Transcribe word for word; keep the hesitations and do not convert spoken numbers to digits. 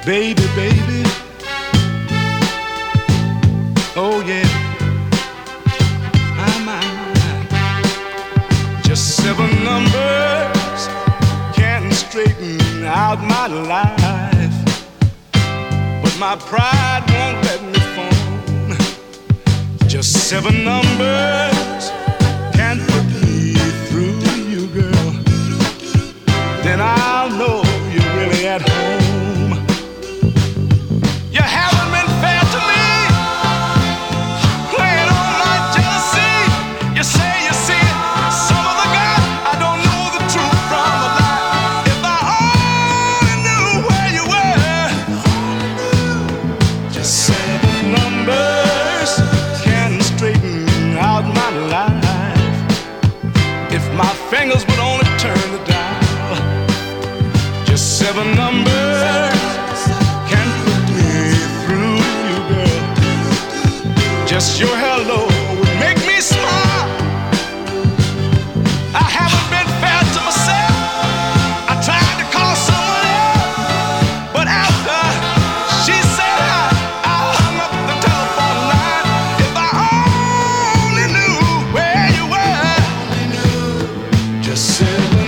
Baby, baby, oh yeah, my, my, my. Just seven numbers can straighten out my life, but my pride won't let me phone. Just seven numbers can put me through you, girl. Then I'll know you're really at home. You haven't been fair to me, playing on my jealousy. You say you see it, some of the guys, I don't know the truth from a lie. If I only knew where you were. Just seven numbers can straighten out my life. If my fingers would only turn the dial. Just seven numbers can put me through you, girl. Just your hello would make me smile. I haven't been fair to myself. I tried to call someone else, but after she said I, I hung up the telephone line. If I only knew where you were. Just seven